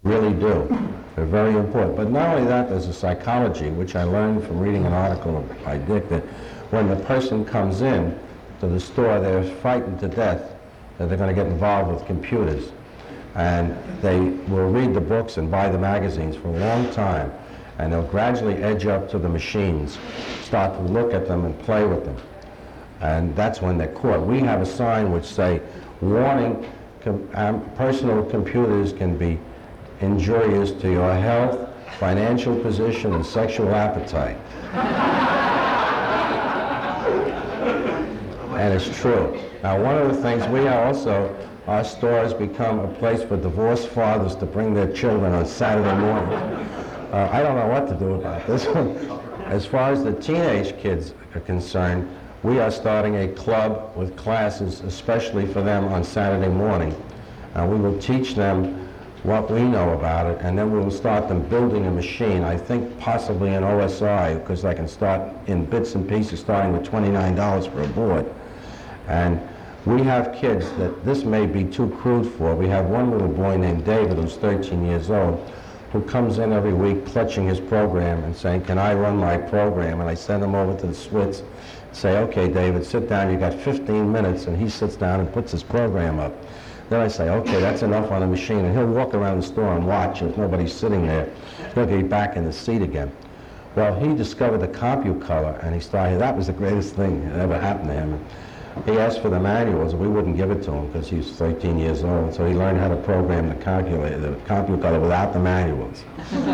Really do. They're very important. But not only that, there's a psychology, which I learned from reading an article by Dick, that when the person comes in to the store, they're frightened to death that they're going to get involved with computers. And they will read the books and buy the magazines for a long time, and they'll gradually edge up to the machines, start to look at them and play with them. And that's when they're caught. We have a sign which say, warning, personal computers can be injurious to your health, financial position, and sexual appetite. And it's true. Now, one of the things we are also, our stores become a place for divorced fathers to bring their children on Saturday morning. I don't know what to do about this one. As far as the teenage kids are concerned, we are starting a club with classes especially for them on Saturday morning. We will teach them what we know about it, and then we will start them building a machine. I think possibly an OSI, because I can start in bits and pieces starting with $29 for a board. And we have kids that this may be too crude for. We have one little boy named David who's 13 years old who comes in every week clutching his program and saying, can I run my program? And I send him over to the Switz, say, okay, David, sit down, you got 15 minutes, and he sits down and puts his program up. Then I say, okay, that's enough on the machine, and he'll walk around the store and watch, and if nobody's sitting there, he'll get back in the seat again. Well, he discovered the CompuColor, and he started, that was the greatest thing that ever happened to him. He asked for the manuals, and we wouldn't give it to him because he's 13 years old, so he learned how to program the CompuColor without the manuals.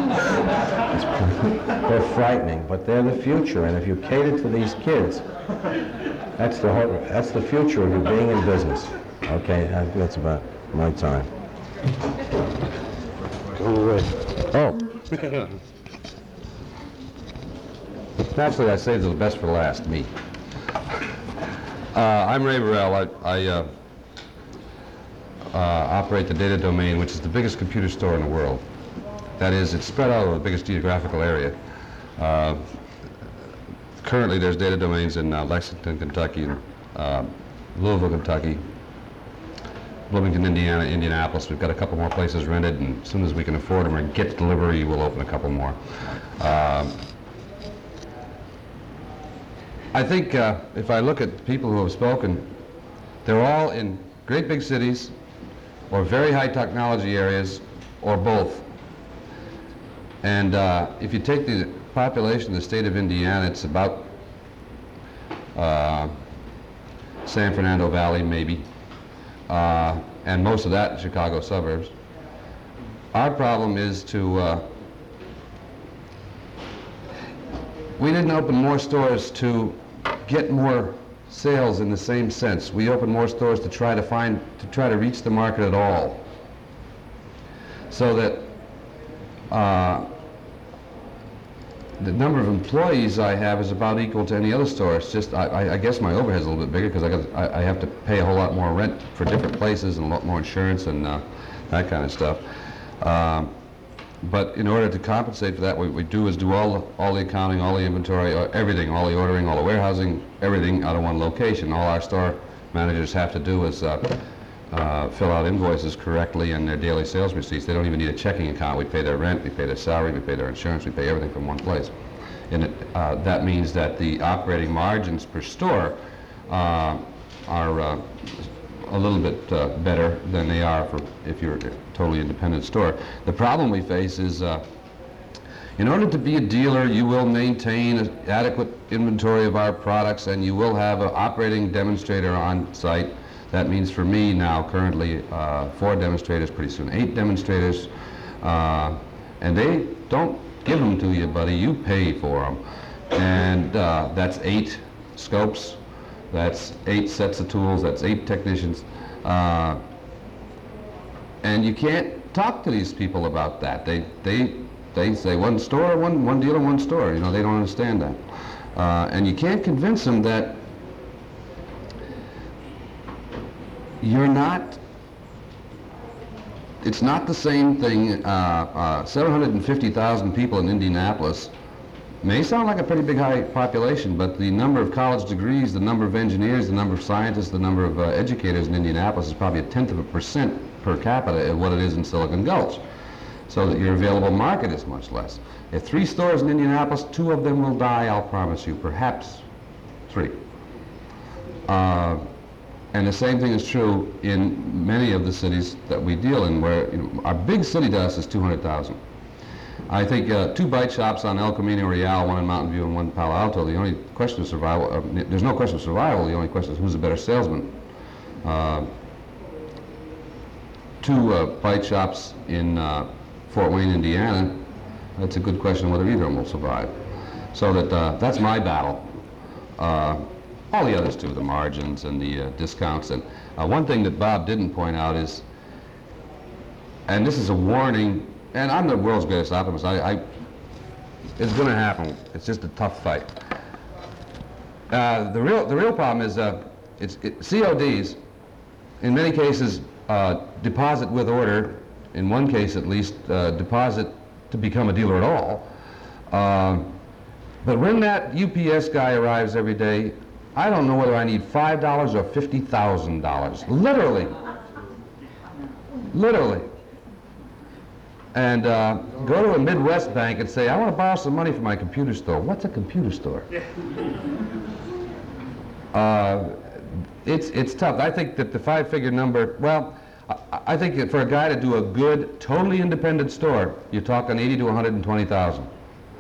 They're frightening, but they're the future, and if you cater to these kids, that's the future of you being in business. Okay, I think that's about my time. Go away. Oh. Naturally, I saved the best for last, me. I'm Ray Burrell. I operate the Data Domain, which is the biggest computer store in the world. That is, it's spread out over the biggest geographical area. Currently, there's Data Domains in Lexington, Kentucky, and Louisville, Kentucky, Bloomington, Indiana, Indianapolis. We've got a couple more places rented, and as soon as we can afford them or get delivery, we'll open a couple more. I think if I look at people who have spoken, they're all in great big cities or very high technology areas or both. And if you take the population of the state of Indiana, it's about San Fernando Valley, maybe. And most of that in Chicago suburbs. Our problem is to, we didn't open more stores to get more sales in the same sense. We opened more stores to try to reach the market at all. So that the number of employees I have is about equal to any other store. It's just, I guess my overhead's a little bit bigger because I have to pay a whole lot more rent for different places and a lot more insurance and that kind of stuff. But in order to compensate for that, what we do is do all the accounting, all the inventory, everything, all the ordering, all the warehousing, everything out of one location. All our store managers have to do is fill out invoices correctly and their daily sales receipts. They don't even need a checking account. We pay their rent, we pay their salary, we pay their insurance, we pay everything from one place. And that means that the operating margins per store are a little bit better than they are if you're a totally independent store. The problem we face is in order to be a dealer, you will maintain an adequate inventory of our products and you will have an operating demonstrator on site. That means for me now, currently, 4 demonstrators, pretty soon 8 demonstrators, and they don't give them to you, buddy, you pay for them. And that's 8 scopes, that's 8 sets of tools, that's 8 technicians. And you can't talk to these people about that. They say one store, one dealer, one store. You know, they don't understand that. And you can't convince them that you're not, it's not the same thing. 750,000 people in Indianapolis may sound like a pretty big high population, but the number of college degrees, the number of engineers, the number of scientists, the number of educators in Indianapolis is probably 0.1% per capita of what it is in Silicon Gulch. so that your available market is much less. If 3 stores in Indianapolis, 2 of them will die, I'll promise you, perhaps 3. And the same thing is true in many of the cities that we deal in, where our big city to us is 200,000. I think 2 bite shops on El Camino Real, one in Mountain View and one in Palo Alto, the only question of survival, there's no question of survival, the only question is who's a better salesman. 2 bite shops in Fort Wayne, Indiana, that's a good question whether either of them will survive. So that's my battle. All the others too, the margins and the discounts. And one thing that Bob didn't point out is, and this is a warning, and I'm the world's greatest optimist, it's going to happen. It's just a tough fight. The real problem is CODs, in many cases, deposit with order, in one case at least, deposit to become a dealer at all. But when that UPS guy arrives every day, I don't know whether I need $5 or $50,000, literally. Literally. And go to a Midwest bank and say, I want to borrow some money for my computer store. What's a computer store? It's tough. I think that the 5-figure number, well, I think that for a guy to do a good, totally independent store, you're talking 80 to 120,000.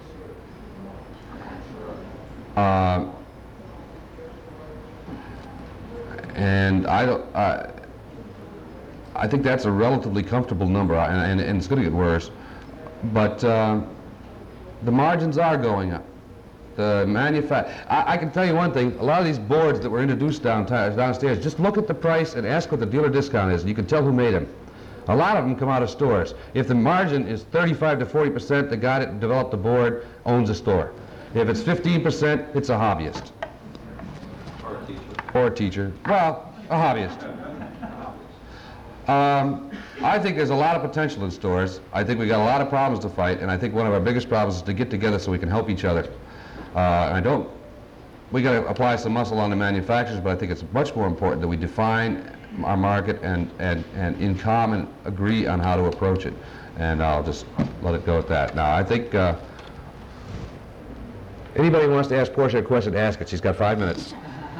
And I think that's a relatively comfortable number, and it's going to get worse. But the margins are going up. I can tell you one thing, a lot of these boards that were introduced downstairs, just look at the price and ask what the dealer discount is, and you can tell who made them. A lot of them come out of stores. If the margin is 35 to 40%, the guy that developed the board owns a store. If it's 15%, it's a hobbyist. Or a teacher. Well, a hobbyist. I think there's a lot of potential in stores. I think we got a lot of problems to fight, and I think one of our biggest problems is to get together so we can help each other. We got to apply some muscle on the manufacturers, but I think it's much more important that we define our market and in common agree on how to approach it. And I'll just let it go at that. Now, I think anybody who wants to ask Portia a question, ask it. She's got 5 minutes.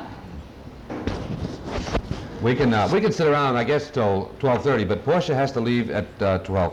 We can sit around, I guess, till 12:30, but Portia has to leave at 12.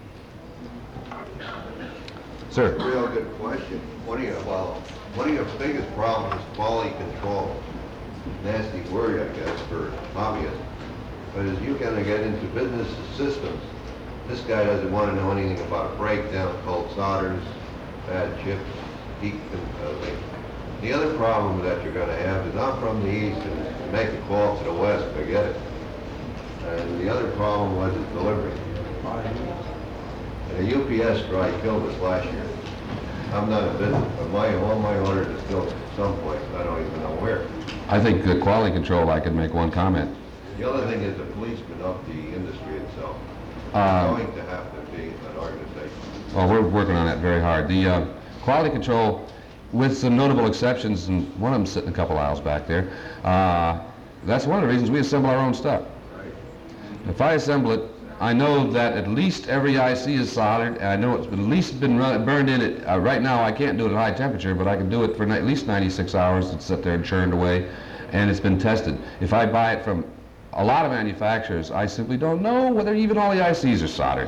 Sir. That's a real good question. One of your biggest problems is quality control. Nasty word, I guess, for hobbyists. But as you kind of get into business systems, this guy doesn't want to know anything about a breakdown, cold solders, bad chips, heat. The other problem that you're going to have is I'm from the east, and make a call to the west, forget it. And the other problem was its delivery. And a UPS strike killed us last year. I'm not in business, but all my orders are still someplace. I don't even know where. I think the quality control, I could make one comment. The other thing is the policeman of the industry itself. It's going to have to be an organization. Well, we're working on that very hard. The quality control, with some notable exceptions, and one of them sitting a couple aisles back there, that's one of the reasons we assemble our own stuff. Right. If I assemble it, I know that at least every IC is soldered, and I know it's at least been burned in it. Right now I can't do it at high temperature, but I can do it for at least 96 hours. It's sit there and churned away, and it's been tested. If I buy it from a lot of manufacturers, I simply don't know whether even all the ICs are soldered.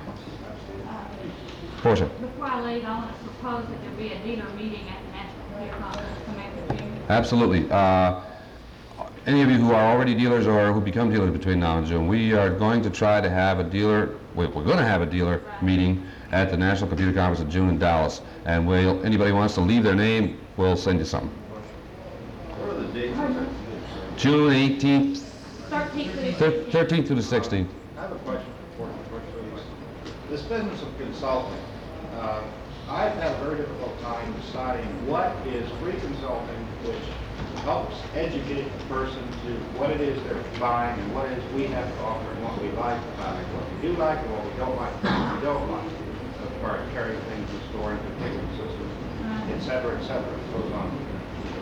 Portia. Before I leave, I want to propose that there be a dealer meeting at the National Computer Conference coming in June. Absolutely. Any of you who are already dealers or who become dealers between now and June, we are going to try to have a dealer, we're going to have a dealer meeting at the National Computer Conference in June in Dallas. And anybody who wants to leave their name, we'll send you something. What are the dates? June 18th, 13th through the 16th. I have a question for this business of consulting. I've had a very difficult time deciding what is free consulting, which helps educate the person to what it is they're buying and what it is we have to offer and what we like about it, what we do like and what we don't like and what we don't like, as far as carrying things in store and configuring systems, et cetera, it goes on.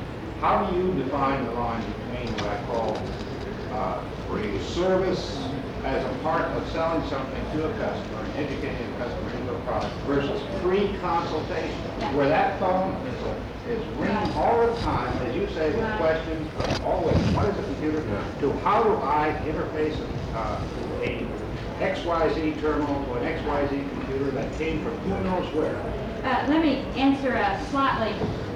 How do you define the line between what I call free service as a part of selling something to a customer and educating a customer into a product versus free consultation, where that phone is ringing all the time, as you say, with questions, always, what is a computer, to how do I interface a XYZ terminal to an XYZ computer that came from who knows where. Let me answer a slightly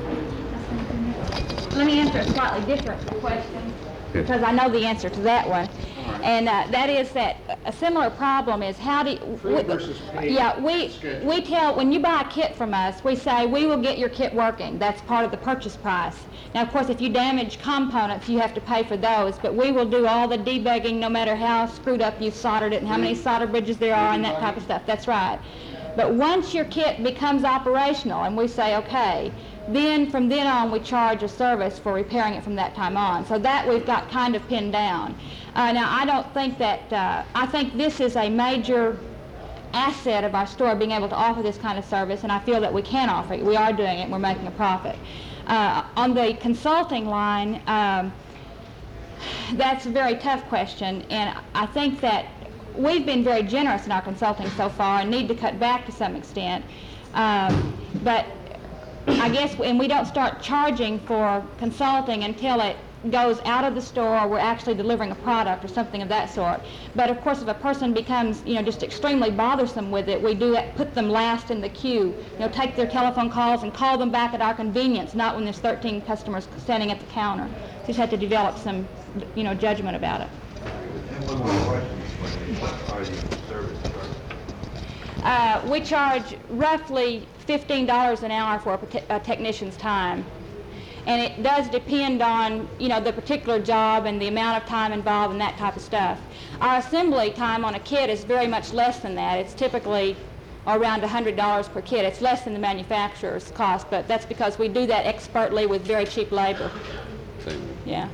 different question, because I know the answer to that one. And that is that a similar problem is how do Free versus paid. Yeah, we tell, when you buy a kit from us, we say we will get your kit working. That's part of the purchase price. Now, of course, if you damage components, you have to pay for those, but we will do all the debugging no matter how screwed up you've soldered it and how many solder bridges there are and that type of stuff. That's right. But once your kit becomes operational and we say, okay, then from then on we charge a service for repairing it from that time on. So that we've got kind of pinned down. Now, I don't think that, I think this is a major asset of our store, being able to offer this kind of service, and I feel that we can offer it. We are doing it and we're making a profit. On the consulting line, that's a very tough question, and I think that we've been very generous in our consulting so far and need to cut back to some extent. But I guess, and we don't start charging for consulting until it goes out of the store or we're actually delivering a product or something of that sort. But of course, if a person becomes, just extremely bothersome with it, we do put them last in the queue. Take their telephone calls and call them back at our convenience, not when there's 13 customers standing at the counter. So just have to develop some, judgment about it. And one more question, what are the service charges? We charge roughly $15 an hour for a technician's time. And it does depend on, the particular job and the amount of time involved and that type of stuff. Our assembly time on a kit is very much less than that. It's typically around $100 per kit. It's less than the manufacturer's cost, but that's because we do that expertly with very cheap labor. Yeah.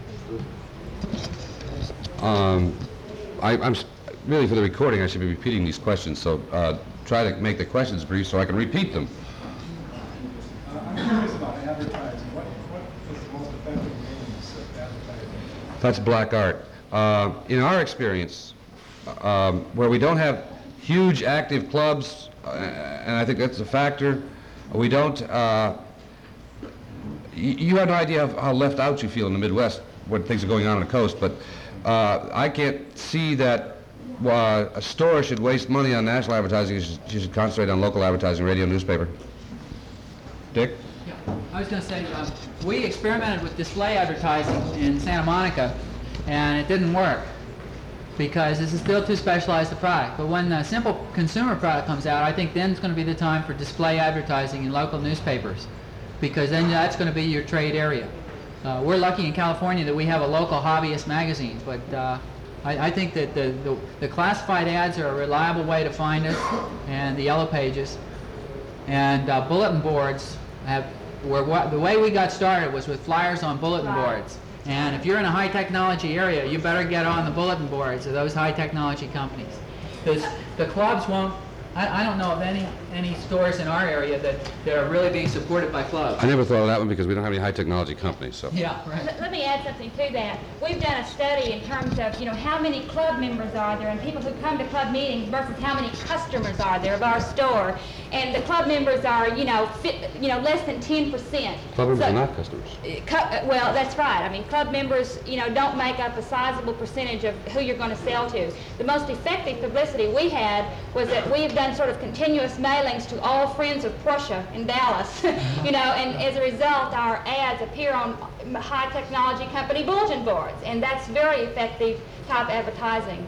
Really, for the recording, I should be repeating these questions, so try to make the questions brief so I can repeat them. I'm curious about advertising. What is the most effective means of advertising? That's black art. In our experience, where we don't have huge active clubs, and I think that's a factor, we don't, you have no idea how left out you feel in the Midwest when things are going on the coast, but I can't see that a store should waste money on national advertising. You should concentrate on local advertising, radio, newspaper. Dick? Yeah, I was going to say, we experimented with display advertising in Santa Monica, and it didn't work because this is still too specialized a product. But when a simple consumer product comes out, I think then it's going to be the time for display advertising in local newspapers, because then that's going to be your trade area. We're lucky in California that we have a local hobbyist magazine, but I think that the classified ads are a reliable way to find us, and the yellow pages. And bulletin boards the way we got started was with flyers on bulletin boards. And if you're in a high technology area, you better get on the bulletin boards of those high technology companies. Because the clubs won't, I don't know of any stores in our area that are really being supported by clubs. I never thought of that one because we don't have any high technology companies, so. Yeah, right. Let me add something to that. We've done a study in terms of, how many club members are there and people who come to club meetings versus how many customers are there of our store. And the club members are, less than 10%. Club members are not customers. Well, that's right. I mean, club members, don't make up a sizable percentage of who you're going to sell to. The most effective publicity we had was that we have done sort of continuous mailings to all friends of Porsche in Dallas, and as a result, our ads appear on high technology company bulletin boards, and that's very effective type advertising.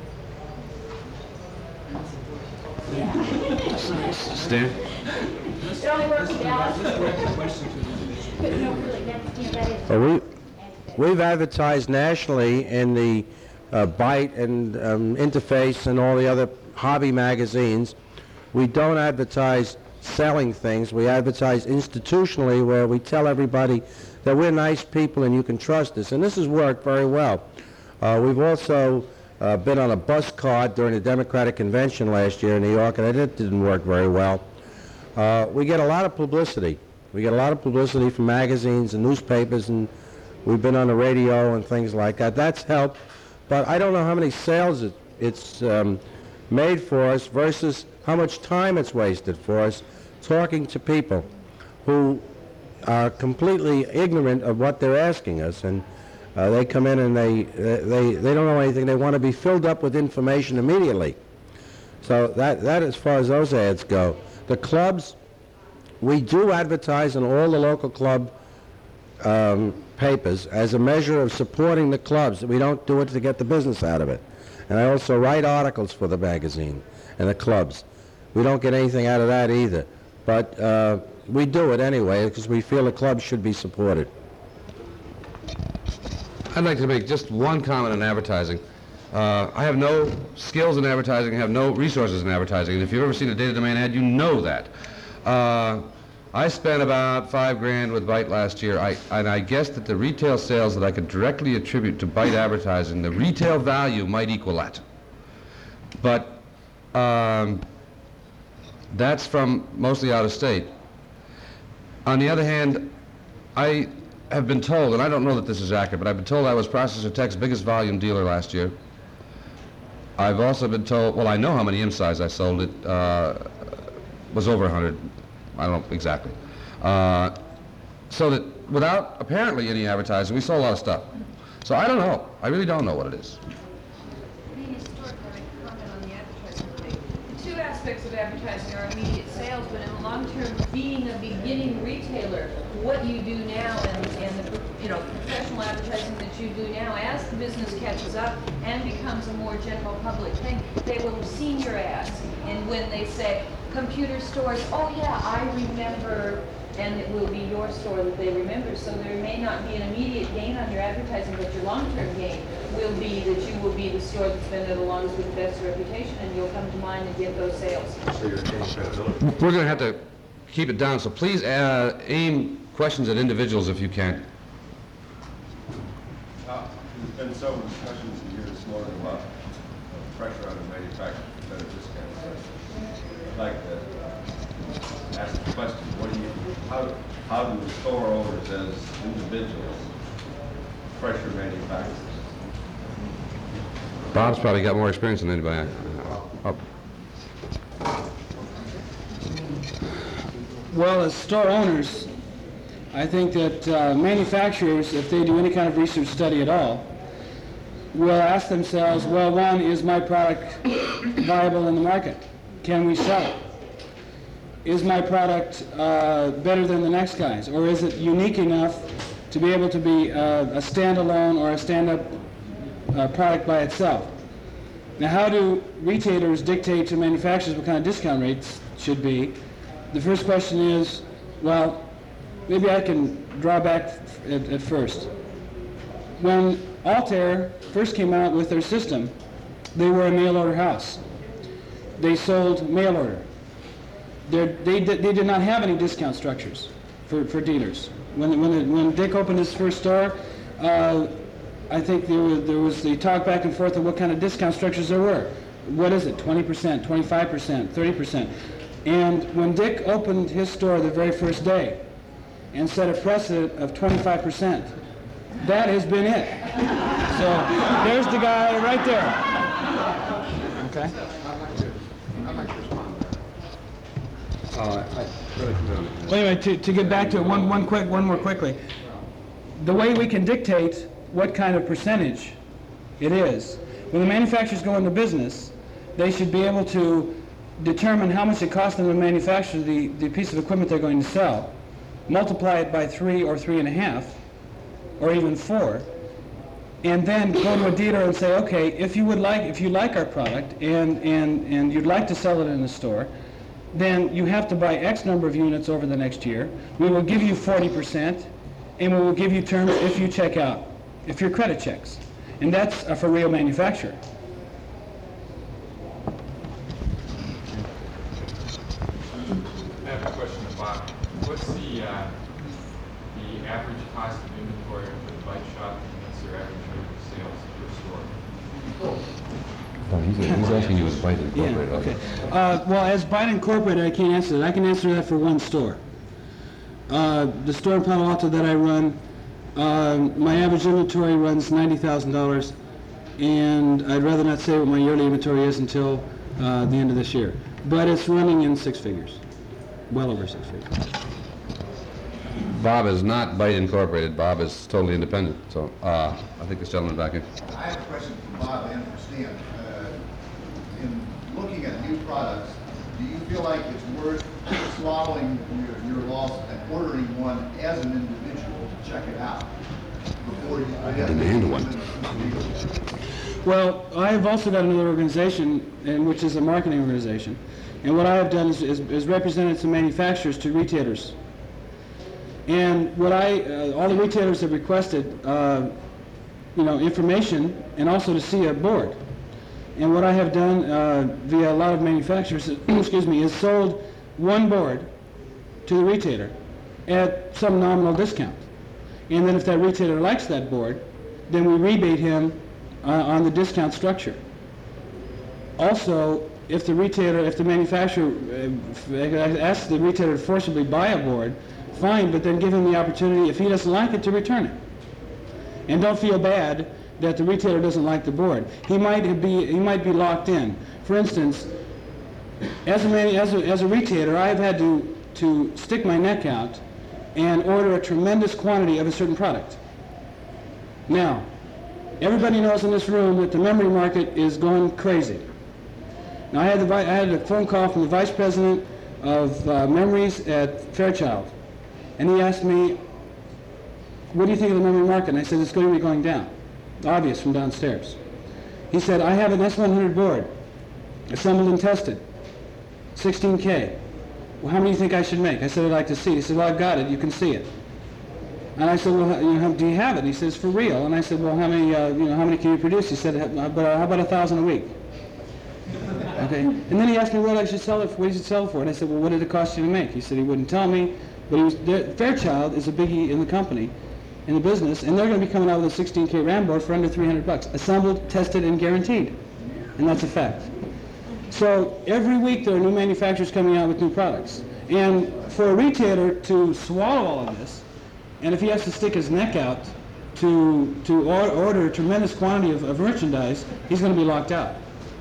Stan? It only works in Dallas. But no, really, that is. Well, we've advertised nationally in the Byte and Interface and all the other hobby magazines. We don't advertise selling things. We advertise institutionally, where we tell everybody that we're nice people and you can trust us. And this has worked very well. We've also been on a bus card during the Democratic Convention last year in New York, and it didn't work very well. We get a lot of publicity. We get a lot of publicity from magazines and newspapers, and we've been on the radio and things like that. That's helped. but I don't know how many sales it's made for us versus how much time it's wasted for us talking to people who are completely ignorant of what they're asking us, and they come in and they don't know anything. They want to be filled up with information immediately. So that as far as those ads go. The clubs, we do advertise in all the local club papers as a measure of supporting the clubs. We don't do it to get the business out of it. And I also write articles for the magazine and the clubs. We don't get anything out of that either. But we do it anyway because we feel the clubs should be supported. I'd like to make just one comment on advertising. I have no skills in advertising, I have no resources in advertising, and if you've ever seen a Data Domain ad, you know that. I spent about $5,000 with Byte last year, and I guess that the retail sales that I could directly attribute to Byte advertising, the retail value might equal that. But that's from mostly out of state. On the other hand, I have been told, and I don't know that this is accurate, but I've been told I was Processor Tech's biggest volume dealer last year. I've also been told, well, I know how many M-size I sold. It was over 100. I don't know exactly. So that without apparently any advertising, we sold a lot of stuff. So I don't know. I really don't know what it is. Being historic, I comment on the advertising thing. The two aspects of advertising are immediate sales, but in the long term, being a beginning retailer, what you do now and the professional advertising that you do now, as the business catches up and becomes a more general public thing, they will have seen your ads. And when they say computer stores, oh yeah, I remember, and it will be your store that they remember. So there may not be an immediate gain on your advertising, but your long-term gain will be that you will be the store that's been there the longest with the best reputation, and you'll come to mind and get those sales. So you're changing credibility. We're going to have to keep it down, so please aim questions at individuals if you can. There's been several discussions here this morning about pressure on the manufacturers to better discounts. I'd like to ask the question: how do the store owners, as individuals, pressure manufacturers? Bob's probably got more experience than anybody. Well, as store owners, I think that manufacturers, if they do any kind of research study at all, will ask themselves, well, one, is my product viable in the market? Can we sell it? Is my product better than the next guy's? Or is it unique enough to be able to be a standalone or a stand-up product by itself? Now, how do retailers dictate to manufacturers what kind of discount rates should be? The first question is, well, maybe I can draw back at first. When Altair first came out with their system, they were a mail order house. They sold mail order. They did not have any discount structures for dealers. When Dick opened his first store, I think there was the talk back and forth of what kind of discount structures there were. What is it, 20%, 25%, 30%? And when Dick opened his store the very first day and set a precedent of 25%, that has been it. So there's the guy right there. Okay. I'd like to respond to that. Well, anyway, to get back to it, one more quickly. The way we can dictate what kind of percentage it is, when the manufacturers go into business, they should be able to determine how much it costs them to manufacture the piece of equipment they're going to sell, multiply it by 3 or 3.5, or even 4, and then go to a dealer and say, okay, if you like our product and you'd like to sell it in the store, then you have to buy X number of units over the next year. We will give you 40%, and we will give you terms if you check out, if your credit checks. And that's for real manufacturer. I have a question about what's the average cost of inventory for the bike shop and what's their average rate of sales per store? Oh, he's asking you as Byte Incorporated. Yeah, okay. Well, as Byte Incorporated, I can't answer that. I can answer that for one store. The store in Palo Alto that I run, my average inventory runs $90,000. and I'd rather not say what my yearly inventory is until the end of this year. But it's running in six figures, well over six figures. Bob is not Byte Incorporated. Bob is totally independent. So I think this gentleman back here. I have a question for Bob and for Stan. In looking at new products, do you feel like it's worth swallowing your loss and ordering one as an individual to check it out before you demand one? Well, I have also got another organization, which is a marketing organization. And what I have done is represented some manufacturers to retailers. And what all the retailers have requested, information and also to see a board. And what I have done via a lot of manufacturers, excuse me, is sold one board to the retailer at some nominal discount. And then if that retailer likes that board, then we rebate him on the discount structure. Also, if the manufacturer asks the retailer to forcibly buy a board, fine, but then give him the opportunity, if he doesn't like it, to return it. And don't feel bad that the retailer doesn't like the board. He might be locked in. For instance, as a retailer, I've had to stick my neck out and order a tremendous quantity of a certain product. Now, everybody knows in this room that the memory market is going crazy. Now, I had a phone call from the vice president of memories at Fairchild, and he asked me, what do you think of the memory market? And I said, it's going to be going down. Obvious from downstairs. He said, I have an S100 board, assembled and tested, 16K. Well, how many do you think I should make? I said, I'd like to see it. He said, well, I've got it. You can see it. And I said, well, do you have it? And he says, for real. And I said, well, how many can you produce? He said, how about 1,000 a week? Okay. And then he asked me what you should sell it for. And I said, well, what did it cost you to make? He said he wouldn't tell me. But Fairchild is a biggie in the company, in the business, and they're going to be coming out with a 16K RAM board for under $300, assembled, tested, and guaranteed. And that's a fact. So every week there are new manufacturers coming out with new products. And for a retailer to swallow all of this, and if he has to stick his neck out to order a tremendous quantity of merchandise, he's going to be locked out.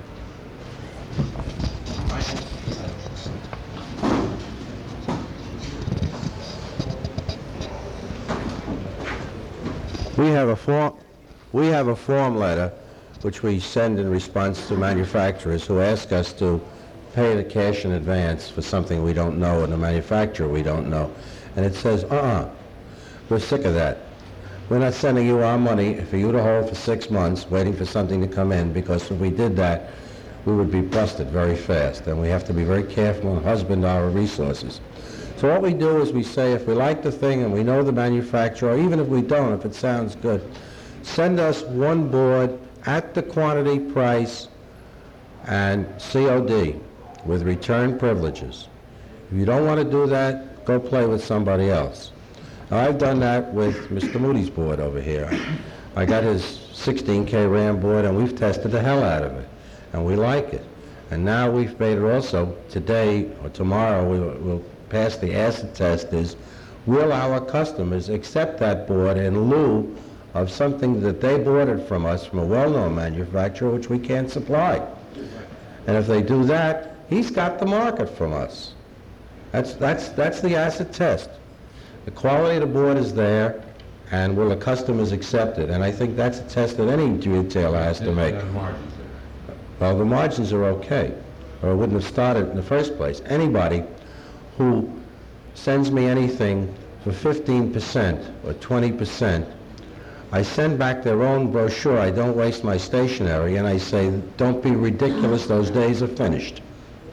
We have a form letter which we send in response to manufacturers who ask us to pay the cash in advance for something we don't know and the manufacturer we don't know. And it says, we're sick of that. We're not sending you our money for you to hold for 6 months waiting for something to come in, because if we did that, we would be busted very fast. And we have to be very careful and husband our resources. So what we do is we say, if we like the thing and we know the manufacturer, or even if we don't, if it sounds good, send us one board at the quantity price and COD with return privileges. If you don't want to do that, go play with somebody else. Now, I've done that with Mr. Moody's board over here. I got his 16K RAM board and we've tested the hell out of it, and we like it. And now we've made it also, today or tomorrow, we'll pass the acid test, is will our customers accept that board in lieu of something that they bought it from us from a well-known manufacturer which we can't supply. And if they do that, he's got the market from us. That's the acid test. The quality of the board is there, and will the customers accept it? And I think that's a test that any retailer has to make. Well, the margins are okay, or it wouldn't have started in the first place. Anybody who sends me anything for 15% or 20%, I send back their own brochure. I don't waste my stationery, and I say, don't be ridiculous, those days are finished.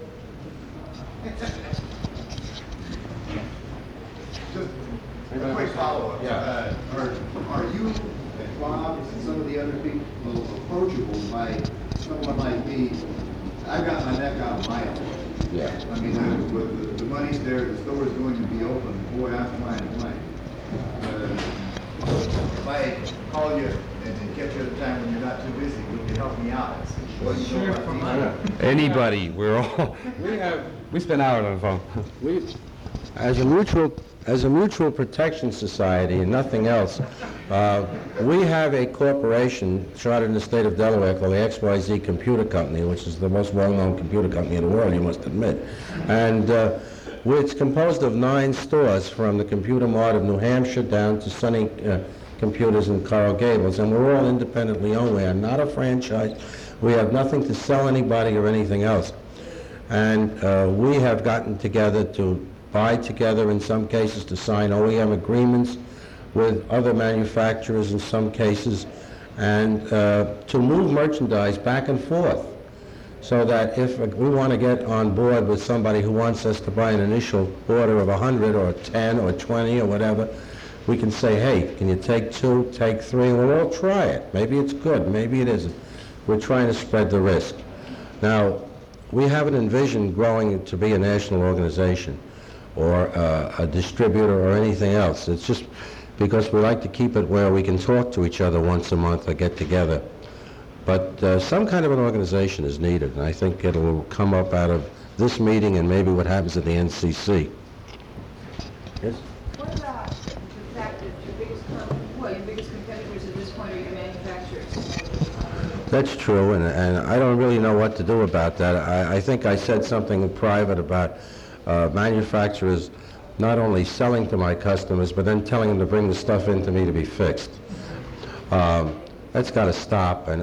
Just a quick follow-up. Yeah. Are you and Bob and some of the other people approachable by someone like me? I've got my neck out of my own. Yeah. I mean, the money's there, the store is going to be open. Boy, I'm flying away. If I call you and catch you at a time when you're not too busy, would you help me out? What do you know about me? Anybody, we spend hours on the phone. As a mutual as a mutual protection society and nothing else, we have a corporation chartered in the state of Delaware called the XYZ Computer Company, which is the most well-known computer company in the world, you must admit. And it's composed of 9 stores, from the Computer Mart of New Hampshire down to Sunny Computers in Coral Gables, and we're all independently owned. We are not a franchise. We have nothing to sell anybody or anything else. And we have gotten together to buy together in some cases, to sign OEM agreements with other manufacturers in some cases, and to move merchandise back and forth, so that if we want to get on board with somebody who wants us to buy an initial order of 100 or 10 or 20 or whatever, we can say, hey, can you take 2, take 3, and we'll all try it. Maybe it's good, maybe it isn't. We're trying to spread the risk. Now, we haven't envisioned growing it to be a national organization or a distributor or anything else. It's just because we like to keep it where we can talk to each other once a month or get together. But some kind of an organization is needed, and I think it'll come up out of this meeting and maybe what happens at the NCC. Yes? What about the fact that your biggest competitors at this point are your manufacturers? That's true, and I don't really know what to do about that. I think I said something in private about manufacturers not only selling to my customers, but then telling them to bring the stuff in to me to be fixed. That's got to stop, and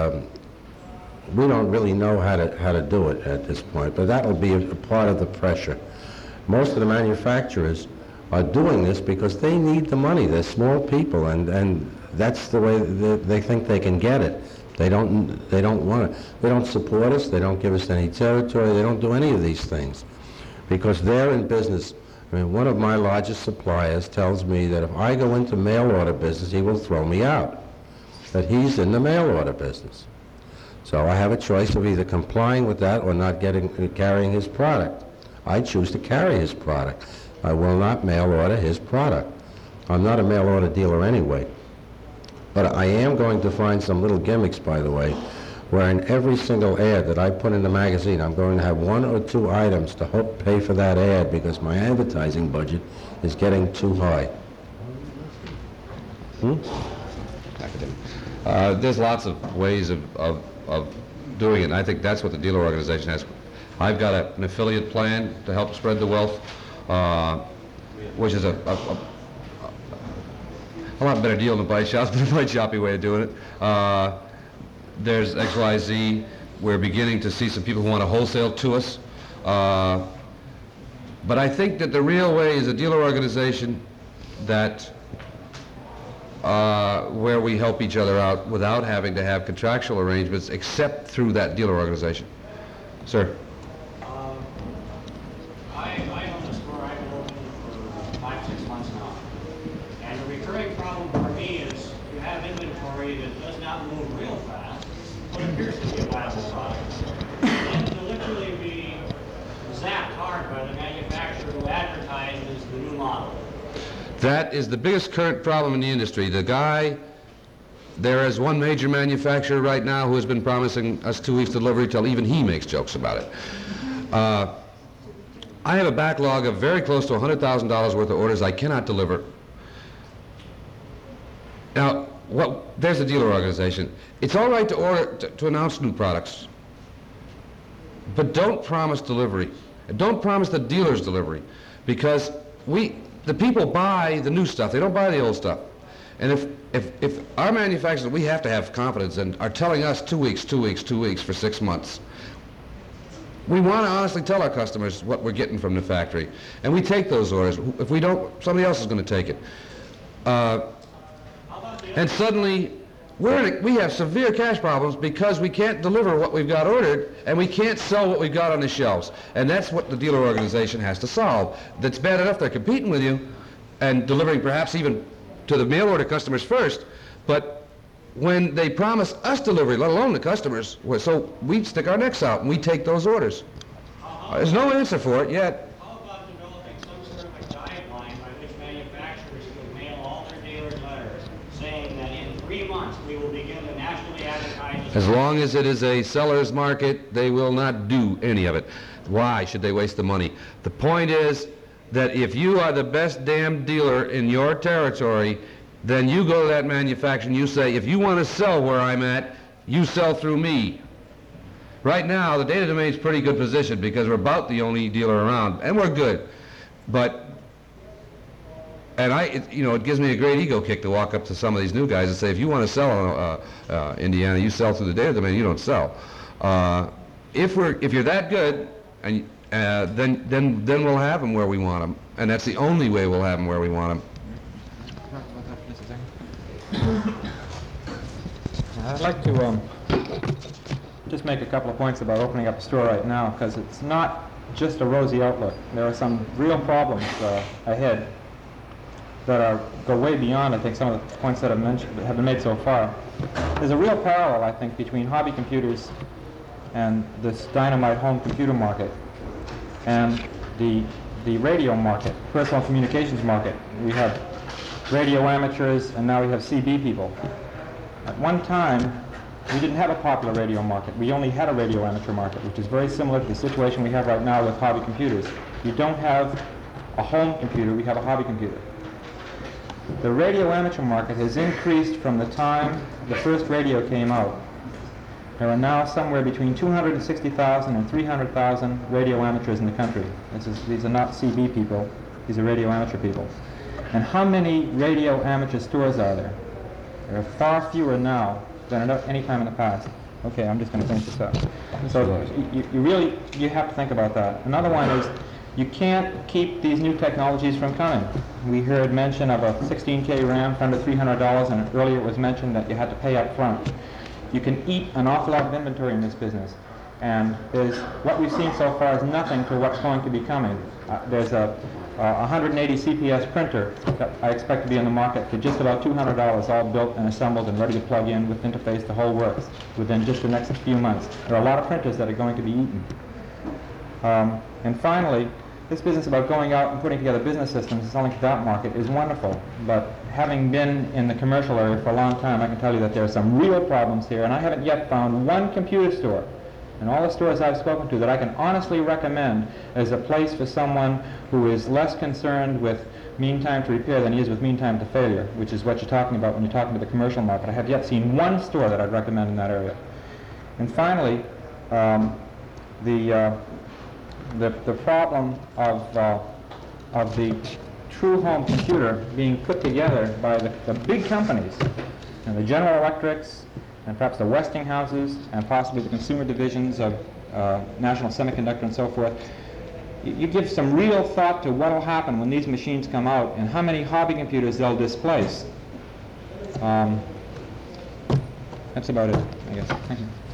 we don't really know how to do it at this point, but that will be a part of the pressure. Most of the manufacturers are doing this because they need the money. They're small people, and that's the way they think they can get it. They don't want it. They don't support us. They don't give us any territory. They don't do any of these things because they're in business. I mean, one of my largest suppliers tells me that if I go into mail order business, he will throw me out, that he's in the mail order business. So I have a choice of either complying with that or not carrying his product. I choose to carry his product. I will not mail order his product. I'm not a mail order dealer anyway. But I am going to find some little gimmicks, by the way, where in every single ad that I put in the magazine, I'm going to have 1 or 2 items to help pay for that ad because my advertising budget is getting too high. There's lots of ways of doing it, and I think that's what the dealer organization has. I've got an affiliate plan to help spread the wealth, which is a lot better deal than the bike shops, but a bike shoppy way of doing it. There's XYZ. We're beginning to see some people who want to wholesale to us. But I think that the real way is a dealer organization that where we help each other out without having to have contractual arrangements except through that dealer organization. Sir? I own a store. I've been open for 5-6 months now. And the recurring problem for me is you have inventory that does not move real fast, but appears to be a viable product. And to literally be zapped hard by the manufacturer who advertises the new model. That is the biggest current problem in the industry. There is one major manufacturer right now who has been promising us 2 weeks delivery till even he makes jokes about it. I have a backlog of very close to $100,000 worth of orders I cannot deliver. Now, there's a dealer organization. It's all right to announce new products, but don't promise delivery. Don't promise the dealers delivery, because the people buy the new stuff. They don't buy the old stuff. And if our manufacturers, we have to have confidence in, are telling us 2 weeks, 2 weeks, 2 weeks for 6 months, we want to honestly tell our customers what we're getting from the factory. And we take those orders. If we don't, somebody else is going to take it. And suddenly, we have severe cash problems because we can't deliver what we've got ordered, and we can't sell what we've got on the shelves. And that's what the dealer organization has to solve. That's bad enough they're competing with you and delivering perhaps even to the mail order customers first, but when they promise us delivery, let alone the customers, so we stick our necks out and we take those orders. There's no answer for it yet. How about developing some sort of a guideline by which manufacturers can mail all their dealers letters saying that in 3 months we will begin to nationally advertise? As long as it is a seller's market, they will not do any of it. Why should they waste the money? The point is, that if you are the best damn dealer in your territory, then you go to that manufacturer and you say, if you want to sell where I'm at, you sell through me. Right now, the Data Domain's pretty good position because we're about the only dealer around, and we're good. But, and it gives me a great ego kick to walk up to some of these new guys and say, if you want to sell in Indiana, you sell through the Data Domain, you don't sell. If you're that good, and then we'll have them where we want them, and that's the only way we'll have them where we want them. I'd like to just make a couple of points about opening up a store right now, because it's not just a rosy outlook. There are some real problems ahead that go way beyond, I think, some of the points that have been made so far. There's a real parallel, I think, between hobby computers and this dynamite home computer market and the radio market, personal communications market. We have radio amateurs, and now we have CB people. At one time, we didn't have a popular radio market. We only had a radio amateur market, which is very similar to the situation we have right now with hobby computers. We don't have a home computer, we have a hobby computer. The radio amateur market has increased from the time the first radio came out. There are now somewhere between 260,000 and 300,000 radio amateurs in the country. These are not CB people, these are radio amateur people. And how many radio amateur stores are there? There are far fewer now than at any time in the past. Okay, I'm just going to finish this up. So you have to think about that. Another one is you can't keep these new technologies from coming. We heard mention of a 16K RAM for under $300, and earlier it was mentioned that you had to pay up front. You can eat an awful lot of inventory in this business, and what we've seen so far is nothing to what's going to be coming. There's a 180 CPS printer that I expect to be in the market for just about $200, all built and assembled and ready to plug in with interface, the whole works, within just the next few months. There are a lot of printers that are going to be eaten. And finally, this business about going out and putting together business systems and selling to that market is wonderful, but having been in the commercial area for a long time, I can tell you that there are some real problems here, and I haven't yet found one computer store in all the stores I've spoken to that I can honestly recommend as a place for someone who is less concerned with mean time to repair than he is with mean time to failure, which is what you're talking about when you're talking about the commercial market. I have yet seen one store that I'd recommend in that area. And finally, the problem of the true home computer being put together by the big companies, and the General Electrics, and perhaps the Westinghouses, and possibly the consumer divisions of National Semiconductor and so forth. You give some real thought to what will happen when these machines come out and how many hobby computers they'll displace. That's about it, I guess. Thank you.